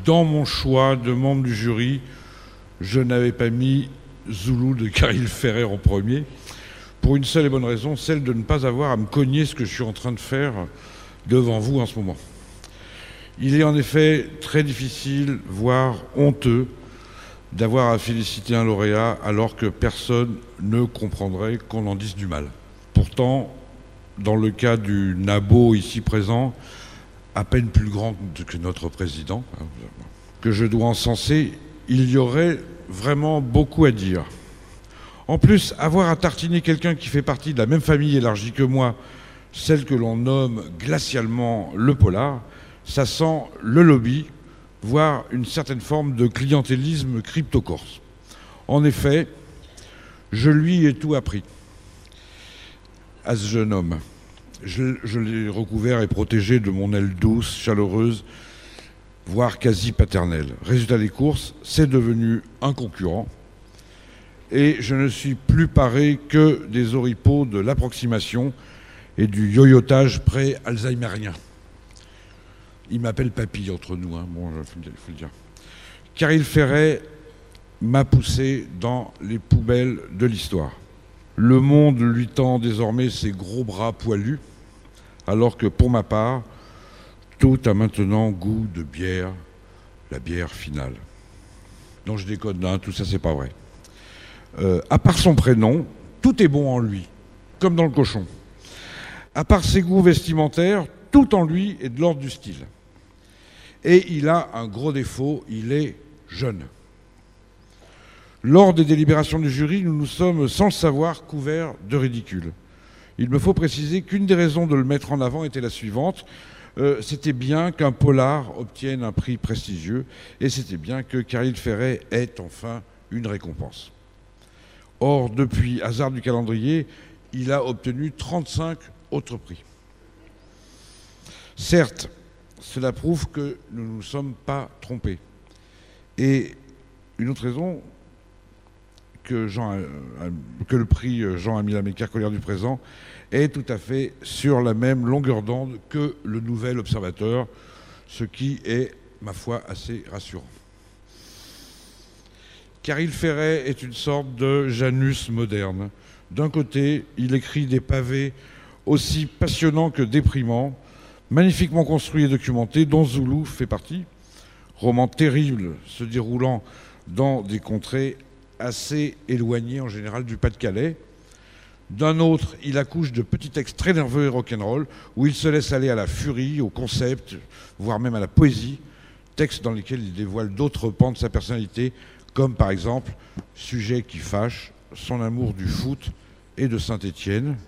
dans mon choix de membre du jury, je n'avais pas mis Zoulou de Caril Ferrer en premier, pour une seule et bonne raison, celle de ne pas avoir à me cogner ce que je suis en train de faire devant vous en ce moment. Il est en effet très difficile, voire honteux, d'avoir à féliciter un lauréat alors que personne ne comprendrait qu'on en dise du mal. Pourtant, dans le cas du nabo ici présent, à peine plus grand que notre président, que je dois encenser, il y aurait vraiment beaucoup à dire. En plus, avoir à tartiner quelqu'un qui fait partie de la même famille élargie que moi, celle que l'on nomme glacialement le polar, ça sent le lobby, voire une certaine forme de clientélisme crypto-corse. En effet, je lui ai tout appris à ce jeune homme. Je l'ai recouvert et protégé de mon aile douce, chaleureuse, voire quasi paternelle. Résultat des courses, c'est devenu un concurrent. Et je ne suis plus paré que des oripeaux de l'approximation et du yoyotage pré-alzheimerien. Il m'appelle papy entre nous, hein. Bon, il faut le dire. Caril Ferret m'a poussé dans les poubelles de l'histoire. Le monde lui tend désormais ses gros bras poilus, alors que pour ma part, tout a maintenant goût de bière, la bière finale. Non, je déconne, hein, tout ça c'est pas vrai. À part son prénom, tout est bon en lui, comme dans le cochon. À part ses goûts vestimentaires, tout en lui est de l'ordre du style. Et il a un gros défaut, il est jeune. Lors des délibérations du jury, nous nous sommes, sans le savoir, couverts de ridicule. Il me faut préciser qu'une des raisons de le mettre en avant était la suivante. C'était bien qu'un polar obtienne un prix prestigieux et c'était bien que Caril Ferret ait enfin une récompense. Or, depuis hasard du calendrier, il a obtenu 35 autres prix. Certes, cela prouve que nous ne nous sommes pas trompés. Et une autre raison, que le prix Jean-Ami Lamécquer Collière du Présent est tout à fait sur la même longueur d'onde que le Nouvel Observateur, ce qui est, ma foi, assez rassurant. Caril Ferret est une sorte de Janus moderne. D'un côté, il écrit des pavés aussi passionnants que déprimants, magnifiquement construits et documentés, dont Zoulou fait partie, roman terrible se déroulant dans des contrées assez éloignées en général du Pas-de-Calais. D'un autre, il accouche de petits textes très nerveux et rock'n'roll, où il se laisse aller à la furie, au concept, voire même à la poésie, textes dans lesquels il dévoile d'autres pans de sa personnalité, comme par exemple Sujet qui fâche, son amour du foot et de Saint-Étienne,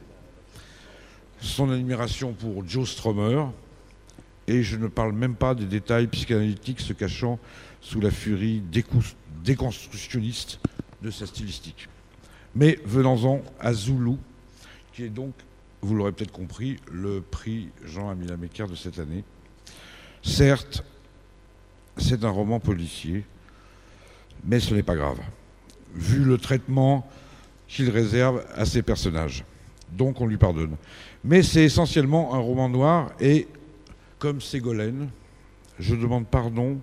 son admiration pour Joe Strummer, et je ne parle même pas des détails psychanalytiques se cachant sous la furie déconstructionniste de sa stylistique. Mais venons-en à Zoulou, qui est donc, vous l'aurez peut-être compris, le prix Jean-Ami Lamécquer de cette année. Certes, c'est un roman policier, mais ce n'est pas grave, vu le traitement qu'il réserve à ses personnages. Donc on lui pardonne. Mais c'est essentiellement un roman noir et, comme Ségolène, je demande pardon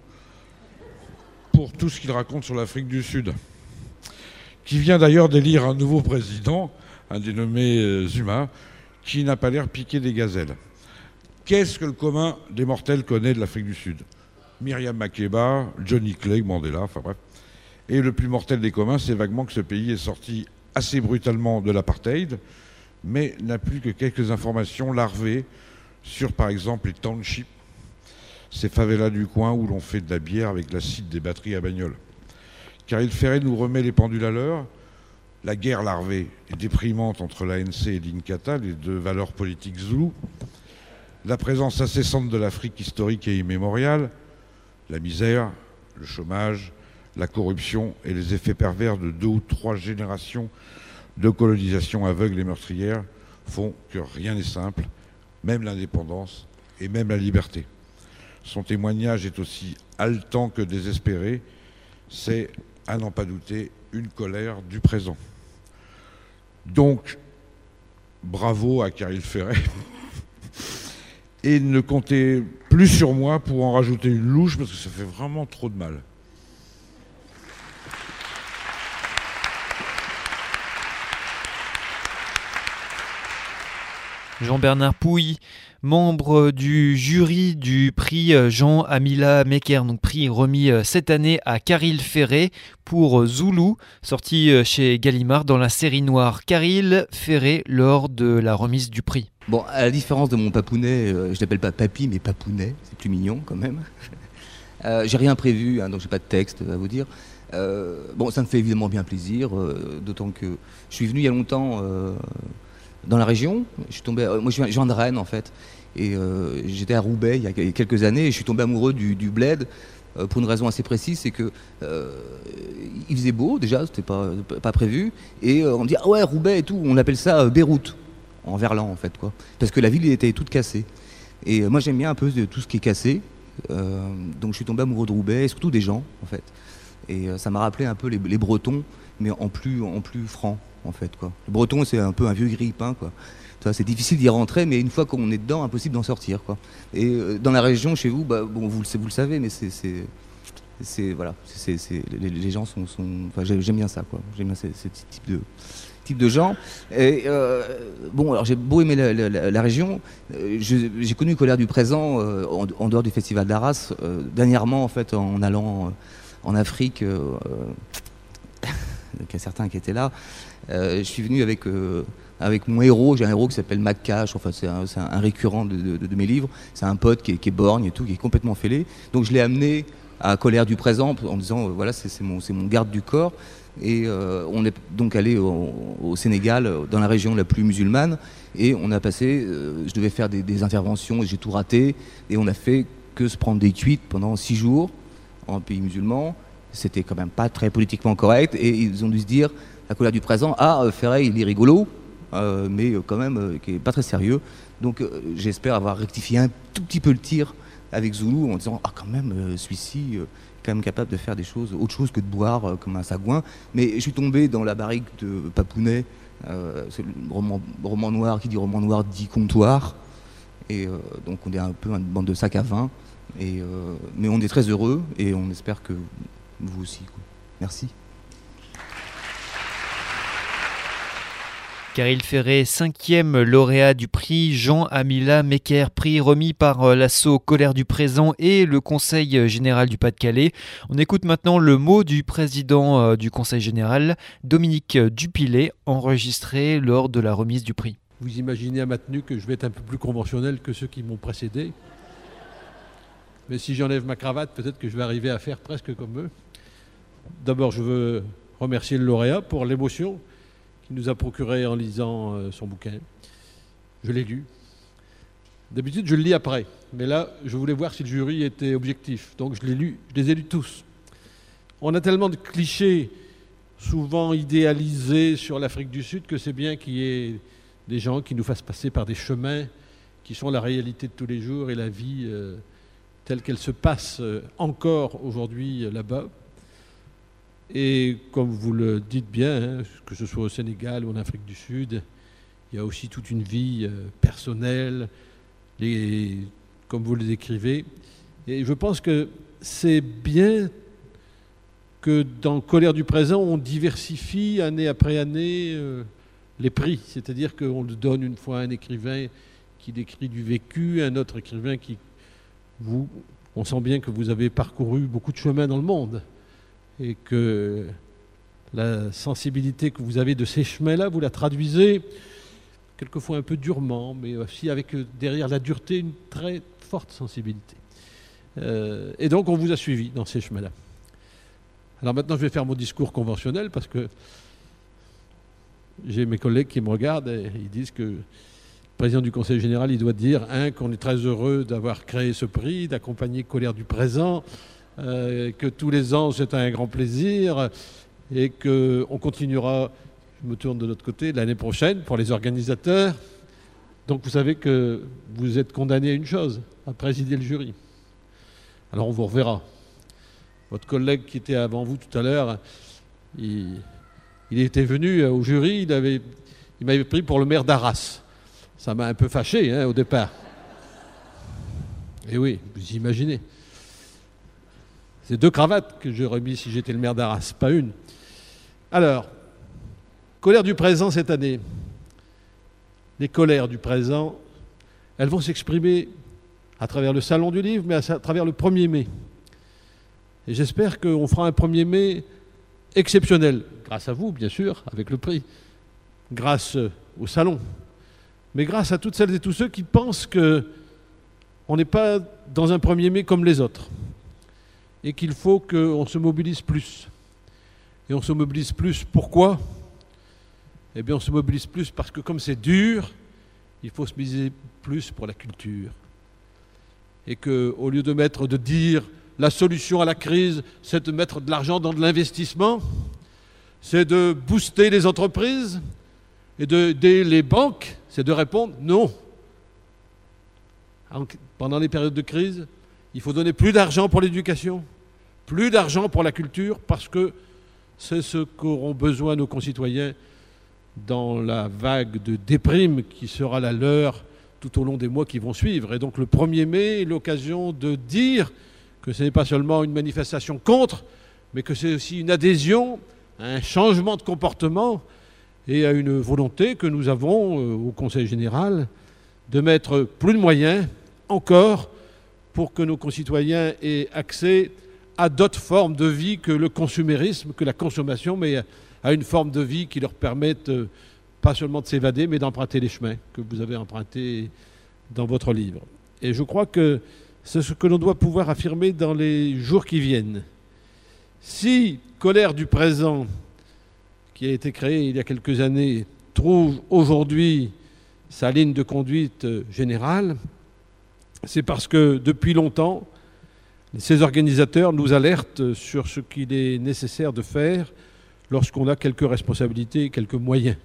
pour tout ce qu'il raconte sur l'Afrique du Sud, qui vient d'ailleurs d'élire un nouveau président, un dénommé Zuma, qui n'a pas l'air piqué des gazelles. Qu'est-ce que le commun des mortels connaît de l'Afrique du Sud? Myriam Makeba, Johnny Clegg, Mandela, enfin bref. Et le plus mortel des communs, c'est vaguement que ce pays est sorti assez brutalement de l'apartheid, mais n'a plus que quelques informations larvées sur, par exemple, les townships, ces favelas du coin où l'on fait de la bière avec l'acide des batteries à bagnole. Caril Ferret nous remet les pendules à l'heure. La guerre larvée est déprimante entre l'ANC et l'Inkatha, les deux valeurs politiques zoulous. La présence incessante de l'Afrique historique et immémoriale, la misère, le chômage, la corruption et les effets pervers de 2 ou 3 générations de colonisation aveugle et meurtrière font que rien n'est simple, même l'indépendance et même la liberté. Son témoignage est aussi haletant que désespéré. C'est, à n'en pas douter, une colère du présent. Donc, bravo à Caril Ferret. et ne comptez plus sur moi pour en rajouter une louche parce que ça fait vraiment trop de mal. Jean-Bernard Pouille, membre du jury du prix Jean Amila Mekker, donc prix remis cette année à Caril Ferré pour Zoulou, sorti chez Gallimard dans la série noire. Caril Ferré lors de la remise du prix. Bon, à la différence de mon papounet, je l'appelle pas papy, mais papounet, c'est plus mignon quand même. J'ai rien prévu, donc j'ai pas de texte à vous dire. Bon, ça me fait évidemment bien plaisir, d'autant que je suis venu il y a longtemps dans la région. Je suis tombé, moi je viens de Rennes en fait, et j'étais à Roubaix il y a quelques années, et je suis tombé amoureux du bled pour une raison assez précise, c'est que il faisait beau déjà, c'était pas prévu, et on me dit ah ouais Roubaix et tout, on appelle ça Beyrouth en verlan en fait quoi, parce que la ville était toute cassée. Et moi j'aime bien un peu de tout ce qui est cassé, donc je suis tombé amoureux de Roubaix et surtout des gens en fait. Et ça m'a rappelé un peu les Bretons, mais en plus franc en fait quoi. Le Breton c'est un peu un vieux grille-pain quoi. C'est difficile d'y rentrer, mais une fois qu'on est dedans, impossible d'en sortir quoi. Et dans la région chez vous, bon vous le savez, mais voilà, les gens sont enfin, j'aime bien ça quoi. J'aime bien ce type de gens. Et bon, alors j'ai beau aimer la région, j'ai connu Colère du Présent en dehors du festival d'Arras, dernièrement en fait en allant en Afrique, il y a certains qui étaient là. Je suis venu avec mon héros, j'ai un héros qui s'appelle Macache, enfin c'est un récurrent de mes livres, c'est un pote qui est borgne et tout, qui est complètement fêlé. Donc je l'ai amené à Colère du Présent en disant voilà c'est mon garde du corps. Et on est donc allé au Sénégal, dans la région la plus musulmane, et on a passé, je devais faire des interventions, et j'ai tout raté, et on a fait que se prendre des cuites pendant 6 jours en pays musulman. C'était quand même pas très politiquement correct, et ils ont dû se dire, la Colère du Présent, Ferré il est rigolo, mais quand même qui est pas très sérieux. Donc j'espère avoir rectifié un tout petit peu le tir avec Zoulou en disant quand même celui-ci quand même capable de faire des choses, autre chose que de boire comme un sagouin. Mais je suis tombé dans la barrique de Papounet, c'est le roman noir, qui dit roman noir dit comptoir, et donc on est un peu une bande de sacs à vin, mais on est très heureux et on espère que vous aussi quoi. Merci. Caril Ferré, 5e lauréat du prix Jean Amila Mekker, prix remis par l'asso Colère du Présent et le Conseil général du Pas-de-Calais. On écoute maintenant le mot du président du Conseil général, Dominique Dupilet, enregistré lors de la remise du prix. Vous imaginez à ma tenue que je vais être un peu plus conventionnel que ceux qui m'ont précédé. Mais si j'enlève ma cravate, peut-être que je vais arriver à faire presque comme eux. D'abord, je veux remercier le lauréat pour l'émotion qu'il nous a procuré en lisant son bouquin. Je l'ai lu. D'habitude, je le lis après. Mais là, je voulais voir si le jury était objectif. Donc, je l'ai lu. Je les ai lus tous. On a tellement de clichés, souvent idéalisés sur l'Afrique du Sud, que c'est bien qu'il y ait des gens qui nous fassent passer par des chemins qui sont la réalité de tous les jours et la vie telle qu'elle se passe encore aujourd'hui là-bas. Et comme vous le dites bien, que ce soit au Sénégal ou en Afrique du Sud, il y a aussi toute une vie personnelle, comme vous le décrivez. Et je pense que c'est bien que dans Colère du Présent, on diversifie année après année les prix. C'est-à-dire qu'on le donne une fois à un écrivain qui décrit du vécu, un autre écrivain qui... on sent bien que vous avez parcouru beaucoup de chemins dans le monde. Et que la sensibilité que vous avez de ces chemins-là, vous la traduisez quelquefois un peu durement, mais aussi avec derrière la dureté une très forte sensibilité. Et donc on vous a suivi dans ces chemins-là. Alors maintenant je vais faire mon discours conventionnel parce que j'ai mes collègues qui me regardent et ils disent que le président du Conseil général, il doit dire qu'on est très heureux d'avoir créé ce prix, d'accompagner Colère du Présent, que tous les ans c'est un grand plaisir et qu'on continuera, je me tourne de l'autre côté, l'année prochaine pour les organisateurs. Donc vous savez que vous êtes condamné à une chose, à présider le jury. Alors on vous reverra. Votre collègue qui était avant vous tout à l'heure, il était venu au jury, il m'avait pris pour le maire d'Arras. Ça m'a un peu fâché au départ. Et oui, vous imaginez. C'est 2 cravates que j'aurais mis si j'étais le maire d'Arras, pas une. Alors, colère du présent cette année. Les colères du présent, elles vont s'exprimer à travers le Salon du Livre, mais à travers le 1er mai. Et j'espère qu'on fera un 1er mai exceptionnel, grâce à vous, bien sûr, avec le prix, grâce au Salon, mais grâce à toutes celles et tous ceux qui pensent qu'on n'est pas dans un 1er mai comme les autres, et qu'il faut qu'on se mobilise plus. Et on se mobilise plus, pourquoi ? Eh bien, on se mobilise plus parce que comme c'est dur, il faut se miser plus pour la culture. Et qu'au lieu de dire la solution à la crise, c'est de mettre de l'argent dans de l'investissement, c'est de booster les entreprises et d'aider les banques, c'est de répondre non. Pendant les périodes de crise, il faut donner plus d'argent pour l'éducation, plus d'argent pour la culture, parce que c'est ce qu'auront besoin nos concitoyens dans la vague de déprime qui sera la leur tout au long des mois qui vont suivre. Et donc le 1er mai est l'occasion de dire que ce n'est pas seulement une manifestation contre, mais que c'est aussi une adhésion à un changement de comportement et à une volonté que nous avons au Conseil général de mettre plus de moyens encore pour que nos concitoyens aient accès à d'autres formes de vie que le consumérisme, que la consommation, mais à une forme de vie qui leur permette pas seulement de s'évader, mais d'emprunter les chemins que vous avez empruntés dans votre livre. Et je crois que c'est ce que l'on doit pouvoir affirmer dans les jours qui viennent. Si Colère du présent, qui a été créé il y a quelques années, trouve aujourd'hui sa ligne de conduite générale, c'est parce que depuis longtemps, ces organisateurs nous alertent sur ce qu'il est nécessaire de faire lorsqu'on a quelques responsabilités et quelques moyens.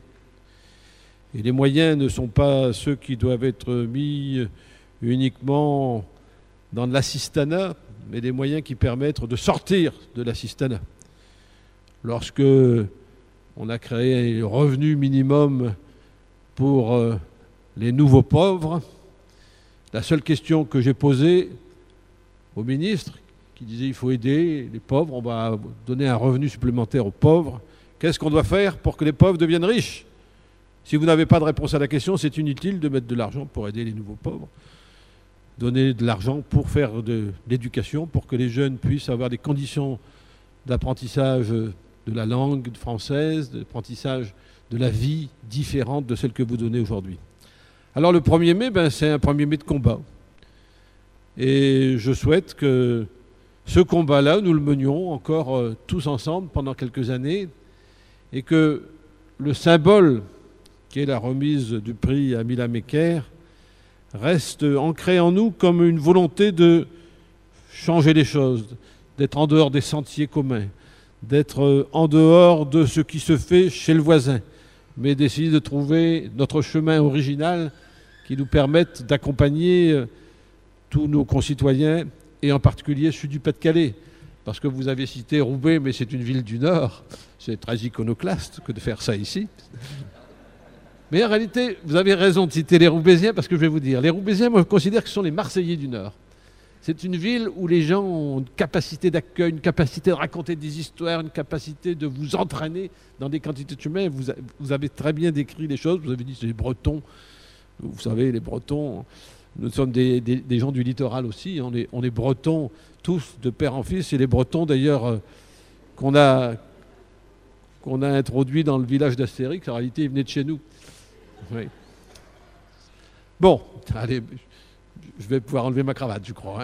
Et les moyens ne sont pas ceux qui doivent être mis uniquement dans de l'assistanat, mais des moyens qui permettent de sortir de l'assistanat. Lorsque on a créé un revenu minimum pour les nouveaux pauvres, la seule question que j'ai posée au ministre, qui disait il faut aider les pauvres, on va donner un revenu supplémentaire aux pauvres, qu'est-ce qu'on doit faire pour que les pauvres deviennent riches ? Si vous n'avez pas de réponse à la question, c'est inutile de mettre de l'argent pour aider les nouveaux pauvres. Donner de l'argent pour faire de l'éducation, pour que les jeunes puissent avoir des conditions d'apprentissage de la langue française, d'apprentissage de la vie différente de celle que vous donnez aujourd'hui. Alors le 1er mai, c'est un 1er mai de combat. Et je souhaite que ce combat-là, nous le menions encore tous ensemble pendant quelques années, et que le symbole qui est la remise du prix à Mila Mecker, reste ancré en nous comme une volonté de changer les choses, d'être en dehors des sentiers communs, d'être en dehors de ce qui se fait chez le voisin, mais d'essayer de trouver notre chemin original qui nous permette d'accompagner tous nos concitoyens, et en particulier ceux du Pas-de-Calais. Parce que vous avez cité Roubaix, mais c'est une ville du Nord, c'est très iconoclaste que de faire ça ici. Mais en réalité, vous avez raison de citer les Roubaisiens, parce que je vais vous dire, les Roubaisiens, moi, je considère que ce sont les Marseillais du Nord. C'est une ville où les gens ont une capacité d'accueil, une capacité de raconter des histoires, une capacité de vous entraîner dans des quantités de chemin. Vous avez très bien décrit les choses, vous avez dit c'est les Bretons. Vous savez, les Bretons, nous sommes des gens du littoral aussi, on est Bretons tous de père en fils, et les Bretons d'ailleurs qu'on a introduits dans le village d'Astérix, en réalité ils venaient de chez nous. Oui. Bon, allez, je vais pouvoir enlever ma cravate, je crois.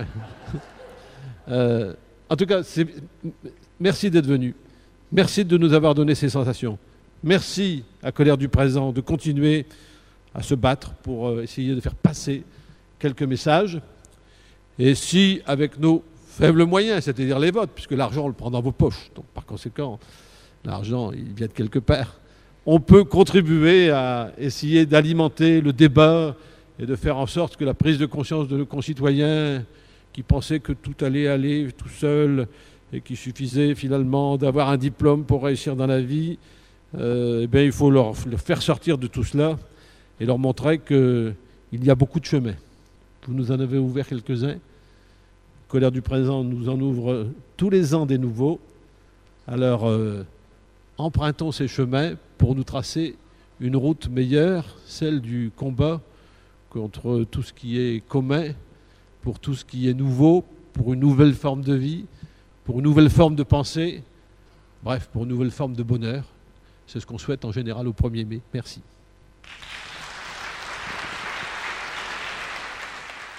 En tout cas, merci d'être venu. Merci de nous avoir donné ces sensations. Merci à Colère du présent de continuer à se battre pour essayer de faire passer quelques messages. Et si, avec nos faibles moyens, c'est-à-dire les votes, puisque l'argent, on le prend dans vos poches, donc par conséquent, l'argent, il vient de quelque part, on peut contribuer à essayer d'alimenter le débat et de faire en sorte que la prise de conscience de nos concitoyens qui pensaient que tout allait aller tout seul et qu'il suffisait finalement d'avoir un diplôme pour réussir dans la vie, il faut leur faire sortir de tout cela et leur montrer qu'il y a beaucoup de chemin Vous nous en avez ouvert quelques-uns. Colère du présent nous en ouvre tous les ans des nouveaux. Alors, empruntons ces chemins pour nous tracer une route meilleure, celle du combat contre tout ce qui est commun, pour tout ce qui est nouveau, pour une nouvelle forme de vie, pour une nouvelle forme de pensée, bref, pour une nouvelle forme de bonheur. C'est ce qu'on souhaite en général au 1er mai. Merci.